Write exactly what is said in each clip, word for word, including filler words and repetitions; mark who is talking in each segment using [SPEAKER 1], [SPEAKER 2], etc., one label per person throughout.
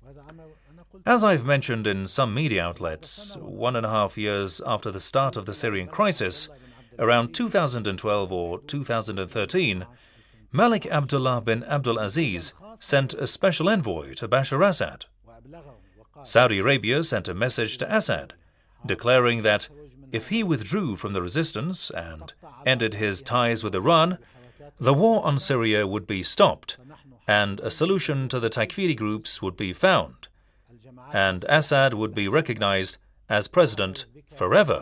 [SPEAKER 1] As I've mentioned in some media outlets, one and a half years after the start of the Syrian crisis, around two thousand twelve or two thousand thirteen, Malik Abdullah bin Abdul Aziz sent a special envoy to Bashar Assad. Saudi Arabia sent a message to Assad, declaring that if he withdrew from the resistance and ended his ties with Iran, the war on Syria would be stopped and a solution to the Takfiri groups would be found, and Assad would be recognized as president forever.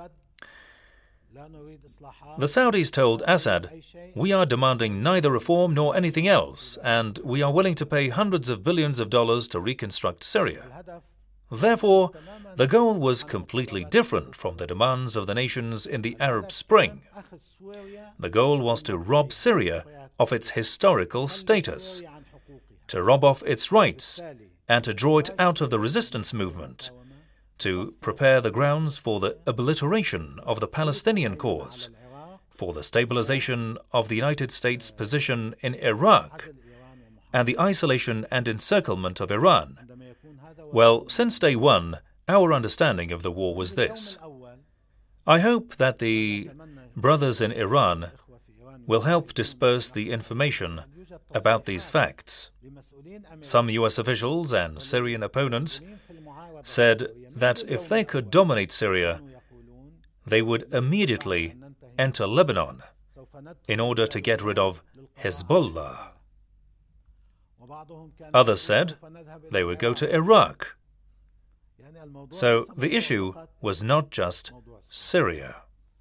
[SPEAKER 1] The Saudis told Assad, "We are demanding neither reform nor anything else, and we are willing to pay hundreds of billions of dollars to reconstruct Syria." Therefore, the goal was completely different from the demands of the nations in the Arab Spring. The goal was to rob Syria of its historical status, to rob off its rights, and to draw it out of the resistance movement, to prepare the grounds for the obliteration of the Palestinian cause, for the stabilization of the United States' position in Iraq, and the isolation and encirclement of Iran. Well, since day one, our understanding of the war was this. I hope that the brothers in Iran will help disperse the information about these facts. Some U S officials and Syrian opponents said that if they could dominate Syria, they would immediately enter Lebanon in order to get rid of Hezbollah. Others said they would go to Iraq. So the issue was not just Syria.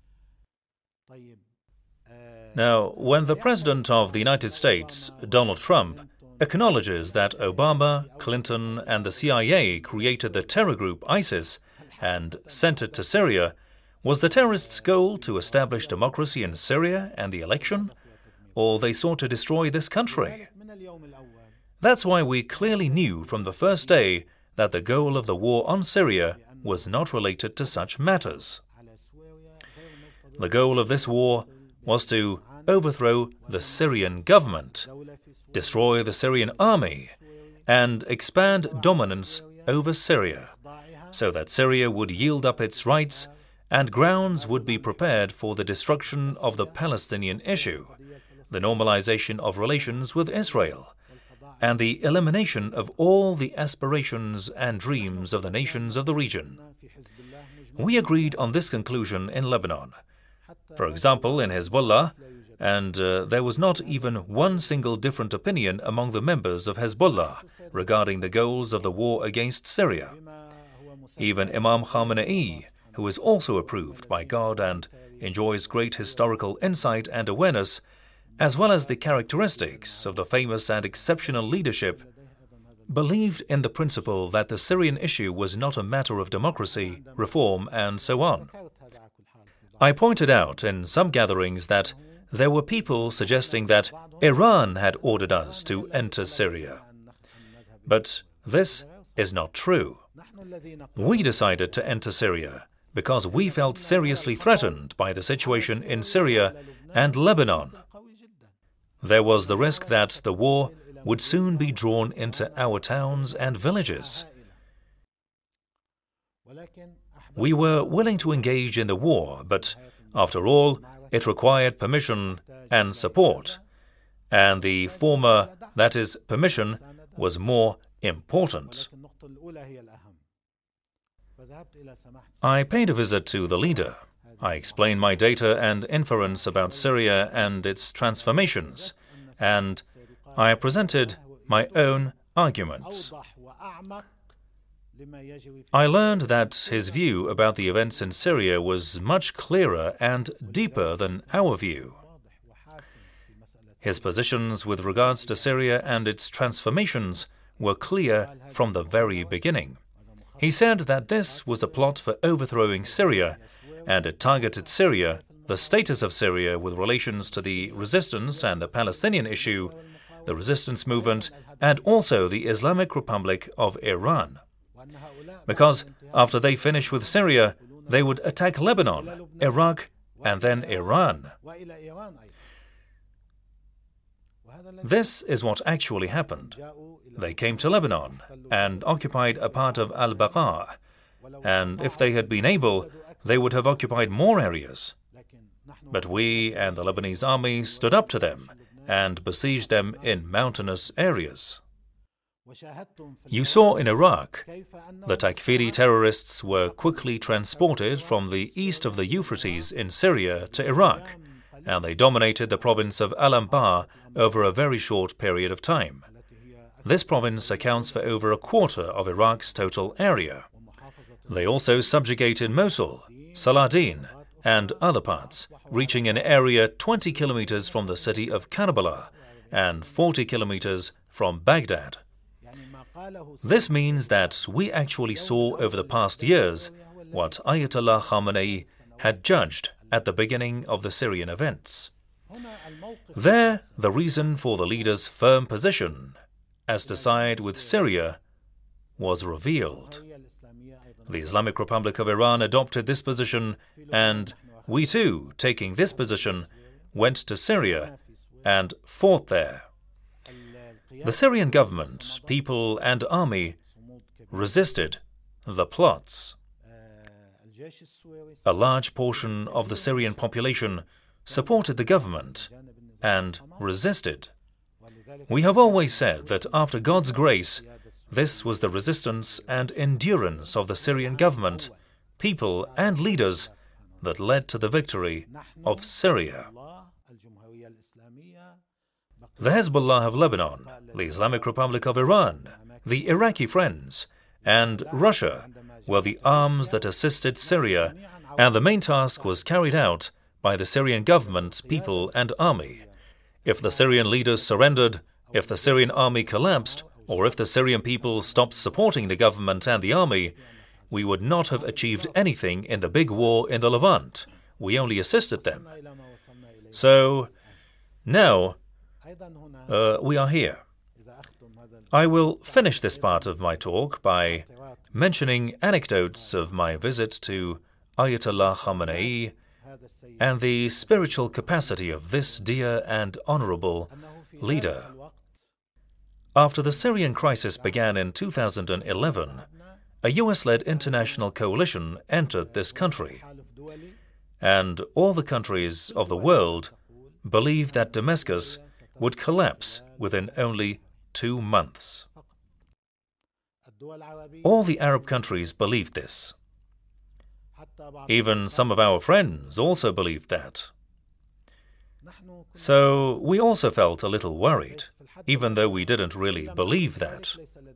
[SPEAKER 1] Now, when the President of the United States, Donald Trump, acknowledges that Obama, Clinton, and the C I A created the terror group ISIS and sent it to Syria, was the terrorists' goal to establish democracy in Syria and the election, or they sought to destroy this country? That's why we clearly knew from the first day that the goal of the war on Syria was not related to such matters. The goal of this war was to overthrow the Syrian government, destroy the Syrian army, and expand dominance over Syria, so that Syria would yield up its rights and grounds would be prepared for the destruction of the Palestinian issue, the normalization of relations with Israel, and the elimination of all the aspirations and dreams of the nations of the region. We agreed on this conclusion in Lebanon. For example, in Hezbollah, and uh, there was not even one single different opinion among the members of Hezbollah regarding the goals of the war against Syria. Even Imam Khamenei, who is also approved by God and enjoys great historical insight and awareness, as well as the characteristics of the famous and exceptional leadership, believed in the principle that the Syrian issue was not a matter of democracy, reform, and so on. I pointed out in some gatherings that there were people suggesting that Iran had ordered us to enter Syria. But this is not true. We decided to enter Syria because we felt seriously threatened by the situation in Syria and Lebanon. There was the risk that the war would soon be drawn into our towns and villages. We were willing to engage in the war, but after all, it required permission and support, and the former, that is, permission, was more important. I paid a visit to the leader. I explained my data and inference about Syria and its transformations, and I presented my own arguments. I learned that his view about the events in Syria was much clearer and deeper than our view. His positions with regards to Syria and its transformations were clear from the very beginning. He said that this was a plot for overthrowing Syria, and it targeted Syria, the status of Syria with relations to the resistance and the Palestinian issue, the resistance movement, and also the Islamic Republic of Iran. Because after they finished with Syria, they would attack Lebanon, Iraq, and then Iran. This is what actually happened. They came to Lebanon and occupied a part of Al-Baqa, and if they had been able, they would have occupied more areas. But we and the Lebanese army stood up to them and besieged them in mountainous areas. You saw in Iraq that Takfiri terrorists were quickly transported from the east of the Euphrates in Syria to Iraq, and they dominated the province of Al-Anbar over a very short period of time. This province accounts for over a quarter of Iraq's total area. They also subjugated Mosul, Saladin, and other parts, reaching an area twenty kilometers from the city of Karbala and forty kilometers from Baghdad. This means that we actually saw over the past years what Ayatollah Khamenei had judged at the beginning of the Syrian events. There, the reason for the leader's firm position as to side with Syria was revealed. The Islamic Republic of Iran adopted this position, and we too, taking this position, went to Syria and fought there. The Syrian government, people and army resisted the plots. A large portion of the Syrian population supported the government and resisted. We have always said that after God's grace, this was the resistance and endurance of the Syrian government, people and leaders that led to the victory of Syria. The Hezbollah of Lebanon, the Islamic Republic of Iran, the Iraqi Friends, and Russia were the arms that assisted Syria, and the main task was carried out by the Syrian government, people and army. If the Syrian leaders surrendered, if the Syrian army collapsed, or if the Syrian people stopped supporting the government and the army, we would not have achieved anything in the big war in the Levant. We only assisted them. So, now, uh, we are here. I will finish this part of my talk by mentioning anecdotes of my visit to Ayatollah Khamenei and the spiritual capacity of this dear and honorable leader. After the Syrian crisis began in two thousand eleven, a U S-led international coalition entered this country, and all the countries of the world believed that Damascus would collapse within only two months. All the Arab countries believed this. Even some of our friends also believed that. So we also felt a little worried, even though we didn't really believe that.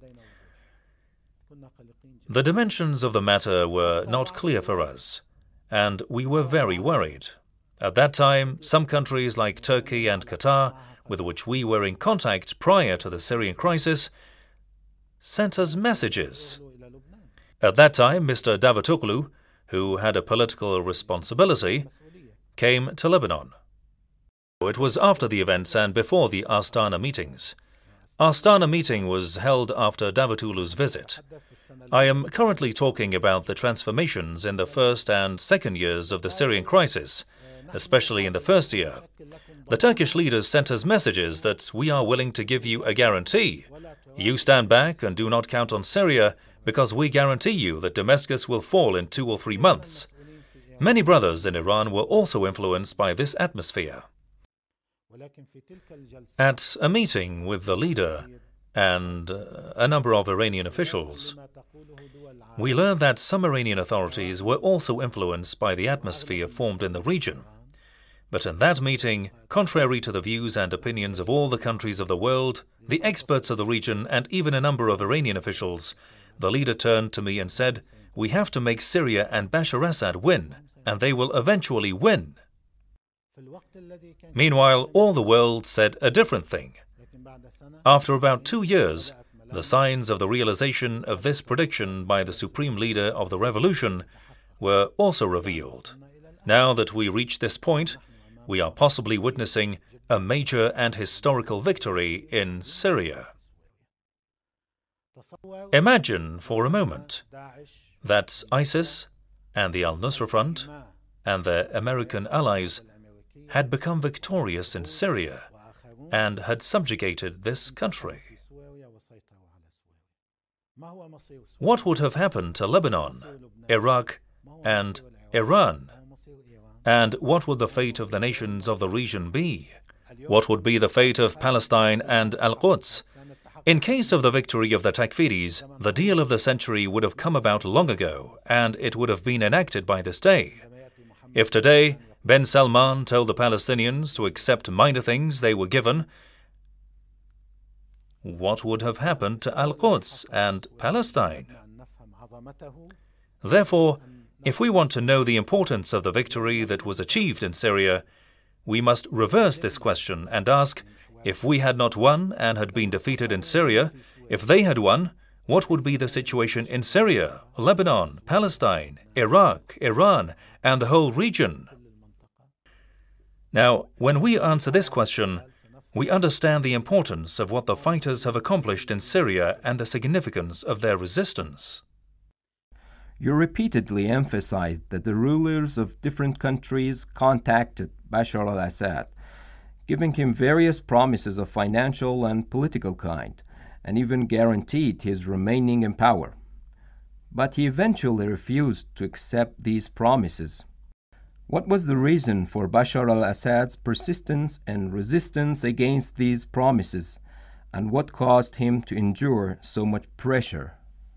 [SPEAKER 1] The dimensions of the matter were not clear for us, and we were very worried. At that time, some countries like Turkey and Qatar, with which we were in contact prior to the Syrian crisis, sent us messages. At that time, Mister Davutoglu, who had a political responsibility, came to Lebanon. It was after the events and before the Astana meetings. Astana meeting was held after Davutoglu's visit. I am currently talking about the transformations in the first and second years of the Syrian crisis, especially in the first year. The Turkish leaders sent us messages that we are willing to give you a guarantee. You stand back and do not count on Syria because we guarantee you that Damascus will fall in two or three months. Many brothers in Iran were also influenced by this atmosphere. At a meeting with the leader and a number of Iranian officials, we learned that some Iranian authorities were also influenced by the atmosphere formed in the region. But in that meeting, contrary to the views and opinions of all the countries of the world, the experts of the region, and even a number of Iranian officials, the leader turned to me and said, "We have to make Syria and Bashar Assad win, and they will eventually win." Meanwhile, all the world said a different thing. After about two years, the signs of the realization of this prediction by the supreme leader of the revolution were also revealed. Now that we reach this point, we are possibly witnessing a major and historical victory in Syria. Imagine for a moment that ISIS and the Al-Nusra Front and their American allies had become victorious in Syria, and had subjugated this country. What would have happened to Lebanon, Iraq, and Iran? And what would the fate of the nations of the region be? What would be the fate of Palestine and Al-Quds? In case of the victory of the Takfiris, the deal of the century would have come about long ago, and it would have been enacted by this day. If today Ben Salman told the Palestinians to accept minor things they were given, what would have happened to Al-Quds and Palestine? Therefore, if we want to know the importance of the victory that was achieved in Syria, we must reverse this question and ask, if we had not won and had been defeated in Syria, if they had won, what would be the situation in Syria, Lebanon, Palestine, Iraq, Iran, and the whole region? Now, when we answer this question, we understand the importance of what the fighters have accomplished in Syria and the significance of their resistance.
[SPEAKER 2] You repeatedly emphasized that the rulers of different countries contacted Bashar al-Assad, giving him various promises of financial and political kind, and even guaranteed his remaining in power. But he eventually refused to accept these promises. What was the reason for Bashar al-Assad's persistence and resistance against these promises, and what caused him to endure so much pressure?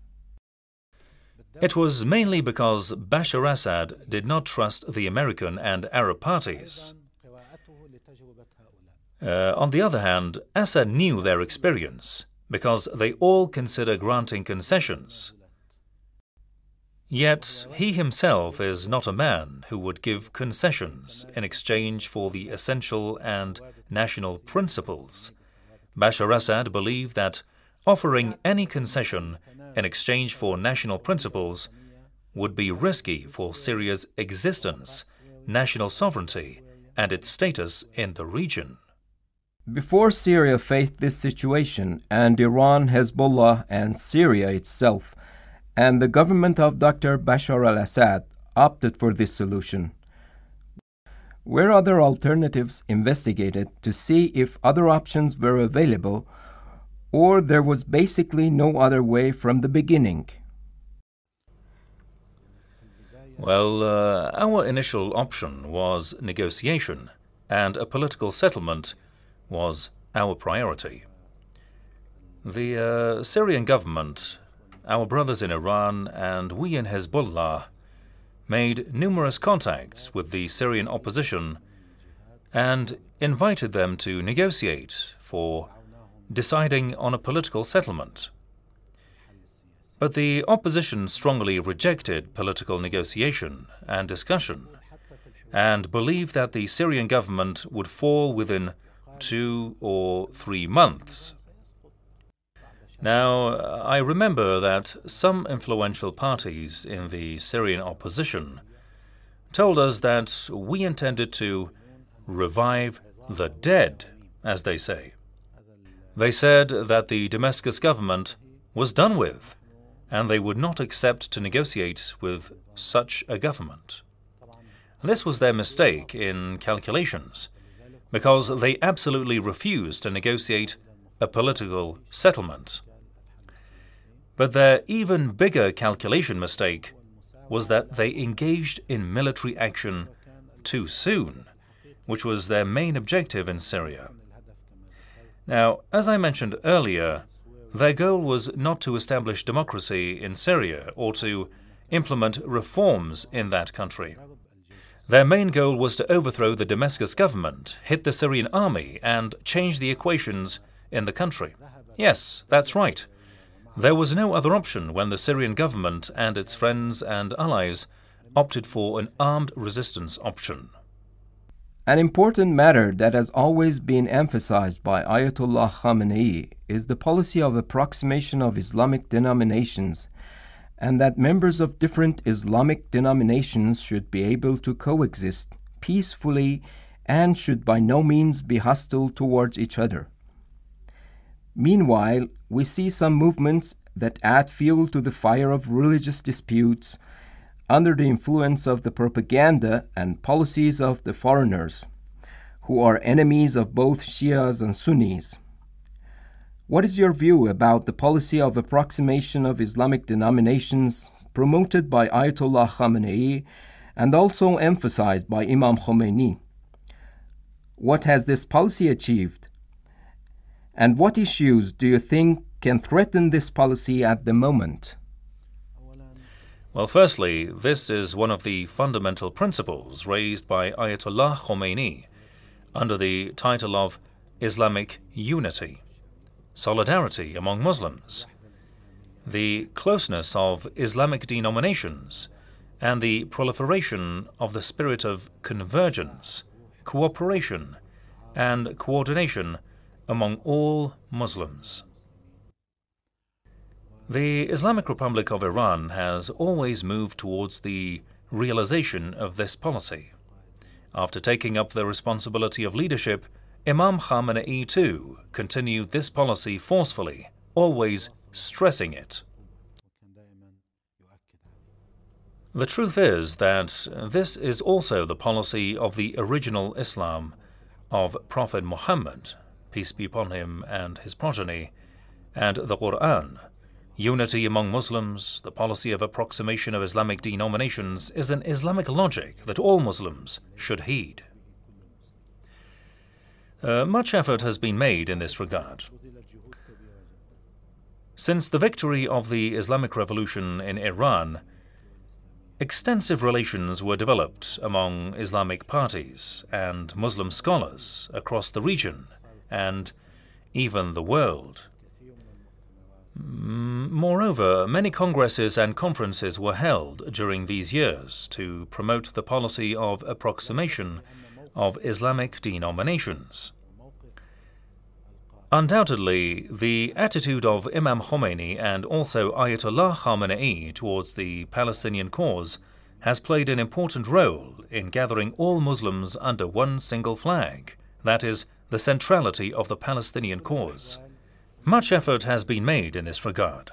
[SPEAKER 1] It was mainly because Bashar Assad did not trust the American and Arab parties. Uh, on the other hand, Assad knew their experience, because they all consider granting concessions. Yet he himself is not a man who would give concessions in exchange for the essential and national principles. Bashar Assad believed that offering any concession in exchange for national principles would be risky for Syria's existence, national sovereignty, and its status in the region.
[SPEAKER 2] Before Syria faced this situation, and Iran, Hezbollah, and Syria itself, and the government of Doctor Bashar al-Assad opted for this solution, were other alternatives investigated to see if other options were available, or there was basically no other way from the beginning?
[SPEAKER 1] Well, uh, our initial option was negotiation, and a political settlement was our priority. The uh, Syrian government, our brothers in Iran, and we in Hezbollah made numerous contacts with the Syrian opposition and invited them to negotiate for deciding on a political settlement. But the opposition strongly rejected political negotiation and discussion and believed that the Syrian government would fall within two or three months. Now, I remember that some influential parties in the Syrian opposition told us that we intended to revive the dead, as they say. They said that the Damascus government was done with, and they would not accept to negotiate with such a government. This was their mistake in calculations, because they absolutely refused to negotiate a political settlement. But their even bigger calculation mistake was that they engaged in military action too soon, which was their main objective in Syria. Now, as I mentioned earlier, their goal was not to establish democracy in Syria or to implement reforms in that country. Their main goal was to overthrow the Damascus government, hit the Syrian army, and change the equations in the country. Yes, that's right. There was no other option when the Syrian government and its friends and allies opted for an armed resistance option.
[SPEAKER 2] An important matter that has always been emphasized by Ayatollah Khamenei is the policy of approximation of Islamic denominations, and that members of different Islamic denominations should be able to coexist peacefully and should by no means be hostile towards each other. Meanwhile, we see some movements that add fuel to the fire of religious disputes under the influence of the propaganda and policies of the foreigners, who are enemies of both Shias and Sunnis. What is your view about the policy of approximation of Islamic denominations promoted by Ayatollah Khamenei and also emphasized by Imam Khomeini? What has this policy achieved? And what issues do you think can threaten this policy at the moment?
[SPEAKER 1] Well, firstly, this is one of the fundamental principles raised by Ayatollah Khomeini under the title of Islamic unity, solidarity among Muslims, the closeness of Islamic denominations, and the proliferation of the spirit of convergence, cooperation, and coordination among all Muslims. The Islamic Republic of Iran has always moved towards the realization of this policy. After taking up the responsibility of leadership, Imam Khamenei too continued this policy forcefully, always stressing it. The truth is that this is also the policy of the original Islam of Prophet Muhammad, peace be upon him and his progeny, and the Quran. Unity among Muslims, the policy of approximation of Islamic denominations, is an Islamic logic that all Muslims should heed. Uh, much effort has been made in this regard. Since the victory of the Islamic Revolution in Iran, extensive relations were developed among Islamic parties and Muslim scholars across the region and even the world. Moreover, many congresses and conferences were held during these years to promote the policy of approximation of Islamic denominations. Undoubtedly, the attitude of Imam Khomeini and also Ayatollah Khamenei towards the Palestinian cause has played an important role in gathering all Muslims under one single flag, that is, the centrality of the Palestinian cause. Much effort has been made in this regard.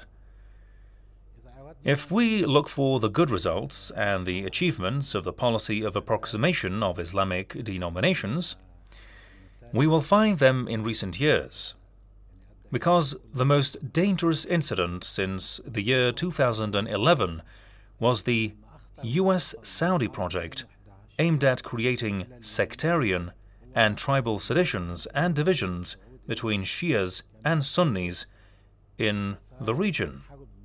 [SPEAKER 1] If we look for the good results and the achievements of the policy of approximation of Islamic denominations, we will find them in recent years, because the most dangerous incident since the year two thousand eleven was the U S Saudi project aimed at creating sectarian and tribal seditions and divisions between Shias and Sunnis in the region.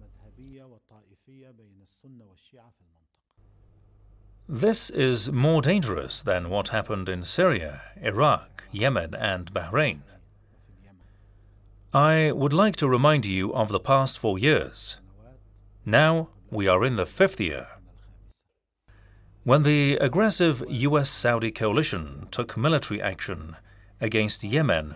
[SPEAKER 1] This is more dangerous than what happened in Syria, Iraq, Yemen, and Bahrain. I would like to remind you of the past four years. Now we are in the fifth year. When the aggressive U S Saudi coalition took military action against Yemen,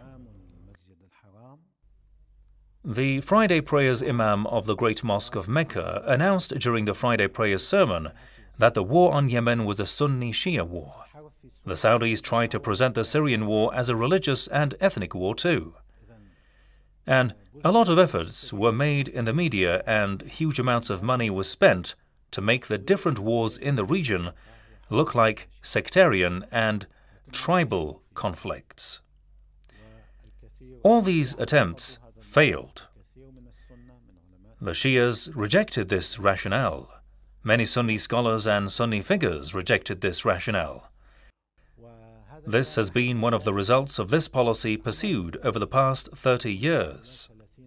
[SPEAKER 1] the Friday Prayers Imam of the Great Mosque of Mecca announced during the Friday Prayers sermon that the war on Yemen was a Sunni-Shia war. The Saudis tried to present the Syrian war as a religious and ethnic war too. And a lot of efforts were made in the media and huge amounts of money was spent to make the different wars in the region look like sectarian and tribal conflicts. All these attempts failed. The Shias rejected this rationale. Many Sunni scholars and Sunni figures rejected this rationale. This has been one of the results of this policy pursued over the past thirty years.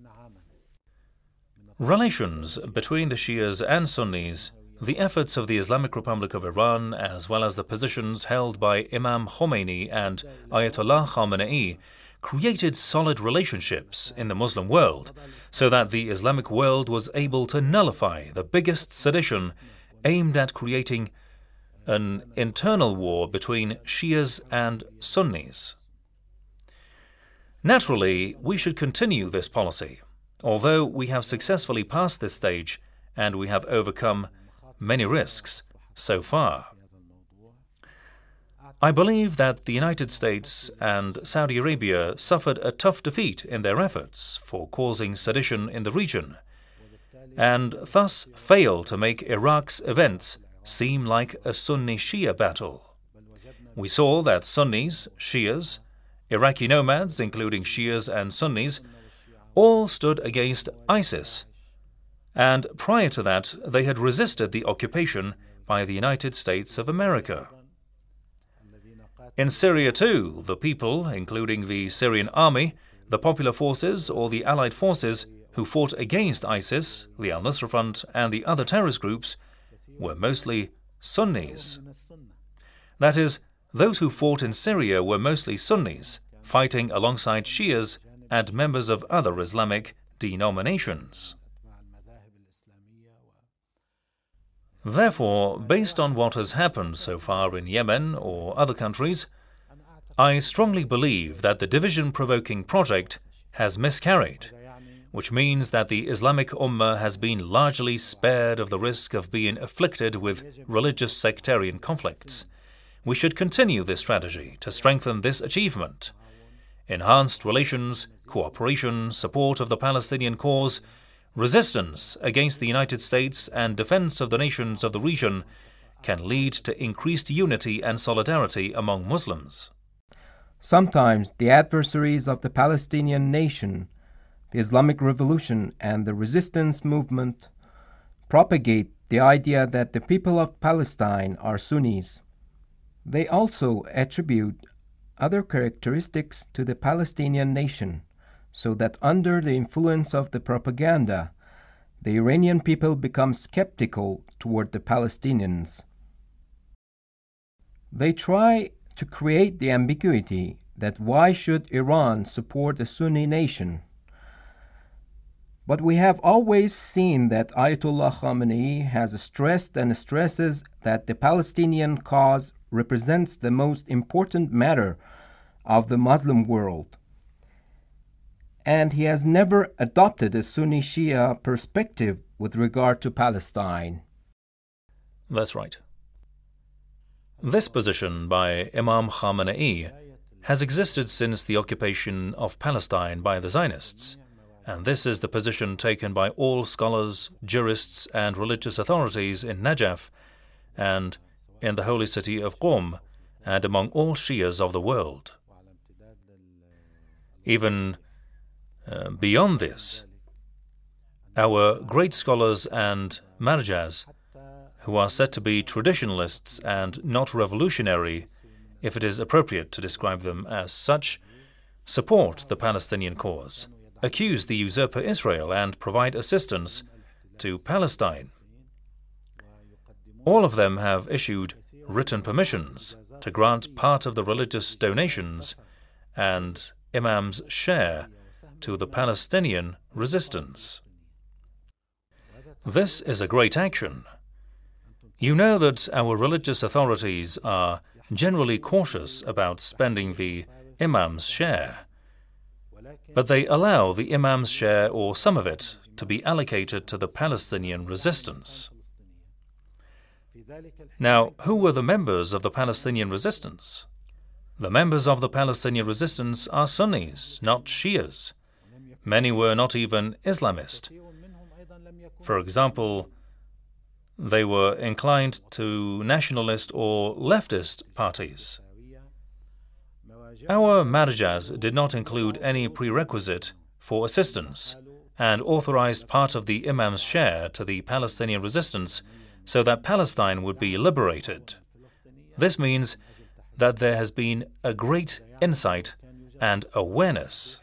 [SPEAKER 1] Relations between the Shias and Sunnis, the efforts of the Islamic Republic of Iran, as well as the positions held by Imam Khomeini and Ayatollah Khamenei, created solid relationships in the Muslim world, so that the Islamic world was able to nullify the biggest sedition aimed at creating an internal war between Shias and Sunnis. Naturally, we should continue this policy, although we have successfully passed this stage and we have overcome many risks so far. I believe that the United States and Saudi Arabia suffered a tough defeat in their efforts for causing sedition in the region, and thus failed to make Iraq's events seem like a Sunni-Shia battle. We saw that Sunnis, Shias, Iraqi nomads, including Shias and Sunnis, all stood against ISIS, and prior to that they had resisted the occupation by the United States of America. In Syria too, the people, including the Syrian army, the Popular Forces or the Allied forces who fought against ISIS, the Al-Nusra Front and the other terrorist groups, were mostly Sunnis. That is, those who fought in Syria were mostly Sunnis, fighting alongside Shias and members of other Islamic denominations. Therefore, based on what has happened so far in Yemen or other countries, I strongly believe that the division-provoking project has miscarried, which means that the Islamic Ummah has been largely spared of the risk of being afflicted with religious sectarian conflicts. We should continue this strategy to strengthen this achievement. Enhanced relations, cooperation, support of the Palestinian cause, resistance against the United States and defense of the nations of the region can lead to increased unity and solidarity among Muslims.
[SPEAKER 2] Sometimes the adversaries of the Palestinian nation, the Islamic Revolution and the resistance movement, propagate the idea that the people of Palestine are Sunnis. They also attribute other characteristics to the Palestinian nation, so that under the influence of the propaganda, the Iranian people become skeptical toward the Palestinians. They try to create the ambiguity that why should Iran support a Sunni nation? But we have always seen that Ayatollah Khamenei has stressed and stresses that the Palestinian cause represents the most important matter of the Muslim world. And he has never adopted a Sunni Shia perspective with regard to Palestine.
[SPEAKER 1] That's right. This position by Imam Khamenei has existed since the occupation of Palestine by the Zionists, and this is the position taken by all scholars, jurists and religious authorities in Najaf and in the holy city of Qom and among all Shias of the world. Even uh, beyond this, our great scholars and marjas, who are said to be traditionalists and not revolutionary, if it is appropriate to describe them as such, support the Palestinian cause, accuse the usurper Israel and provide assistance to Palestine. All of them have issued written permissions to grant part of the religious donations and imams' share to the Palestinian resistance. This is a great action. You know that our religious authorities are generally cautious about spending the imam's share, but they allow the imam's share or some of it to be allocated to the Palestinian resistance. Now, who were the members of the Palestinian resistance? The members of the Palestinian resistance are Sunnis, not Shias. Many were not even Islamist. For example, they were inclined to nationalist or leftist parties. Our marjas did not include any prerequisite for assistance and authorized part of the imam's share to the Palestinian resistance so that Palestine would be liberated. This means that there has been a great insight and awareness.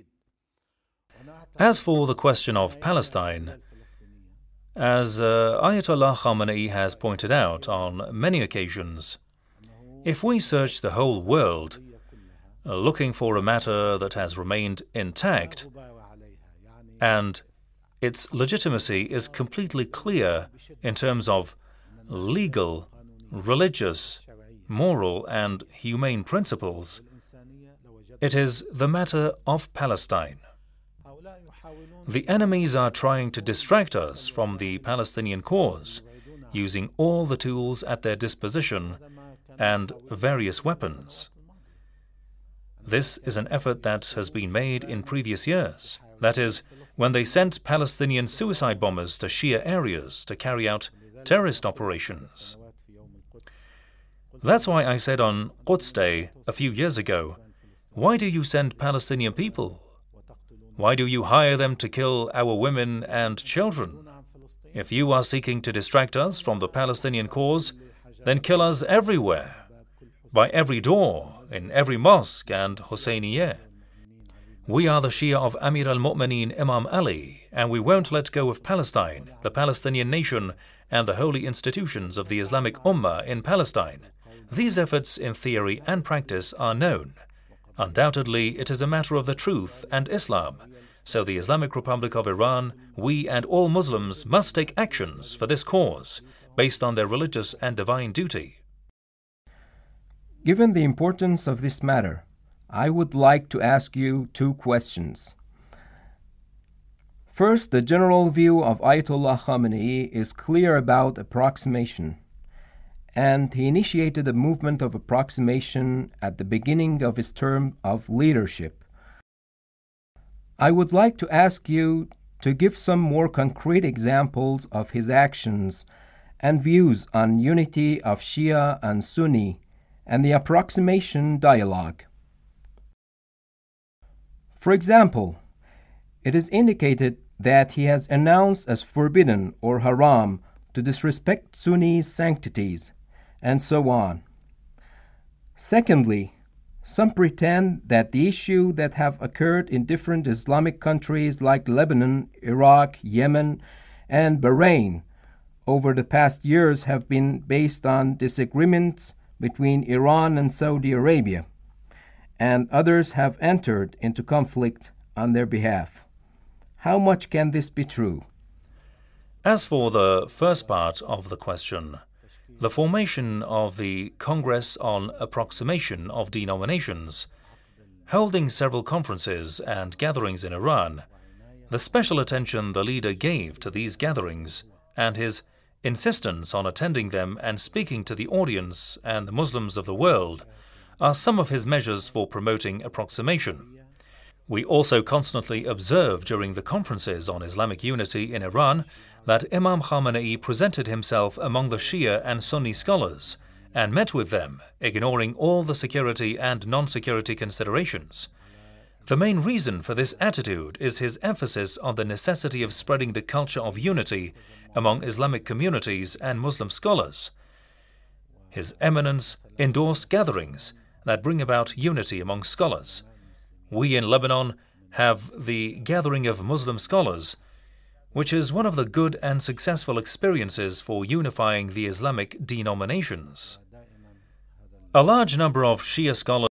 [SPEAKER 1] As for the question of Palestine, as uh, Ayatollah Khamenei has pointed out on many occasions, if we search the whole world, uh, looking for a matter that has remained intact, and its legitimacy is completely clear in terms of legal, religious, moral, and humane principles, it is the matter of Palestine. The enemies are trying to distract us from the Palestinian cause, using all the tools at their disposition and various weapons. This is an effort that has been made in previous years. That is, when they sent Palestinian suicide bombers to Shia areas to carry out terrorist operations. That's why I said on Quds Day a few years ago, why do you send Palestinian people? Why do you hire them to kill our women and children? If you are seeking to distract us from the Palestinian cause, then kill us everywhere, by every door, in every mosque and Husseiniyyeh. We are the Shia of Amir al-Mu'mineen Imam Ali, and we won't let go of Palestine, the Palestinian nation, and the holy institutions of the Islamic Ummah in Palestine. These efforts in theory and practice are known. Undoubtedly, it is a matter of the truth and Islam. So the Islamic Republic of Iran, we and all Muslims must take actions for this cause, based on their religious and divine duty.
[SPEAKER 2] Given the importance of this matter, I would like to ask you two questions. First, the general view of Ayatollah Khamenei is clear about approximation, and he initiated a movement of approximation at the beginning of his term of leadership. I would like to ask you to give some more concrete examples of his actions and views on unity of Shia and Sunni and the approximation dialogue. For example, it is indicated that he has announced as forbidden or haram to disrespect Sunni sanctities, and so on. Secondly, some pretend that the issues that have occurred in different Islamic countries like Lebanon, Iraq, Yemen, and Bahrain over the past years have been based on disagreements between Iran and Saudi Arabia, and others have entered into conflict on their behalf. How much can this be true?
[SPEAKER 1] As for the first part of the question, the formation of the Congress on Approximation of Denominations, holding several conferences and gatherings in Iran, the special attention the leader gave to these gatherings, and his insistence on attending them and speaking to the audience and the Muslims of the world, are some of his measures for promoting approximation. We also constantly observe during the conferences on Islamic unity in Iran that Imam Khamenei presented himself among the Shia and Sunni scholars and met with them, ignoring all the security and non-security considerations. The main reason for this attitude is his emphasis on the necessity of spreading the culture of unity among Islamic communities and Muslim scholars. His Eminence endorsed gatherings that bring about unity among scholars. We in Lebanon have the Gathering of Muslim Scholars, which is one of the good and successful experiences for unifying the Islamic denominations. A large number of Shia scholars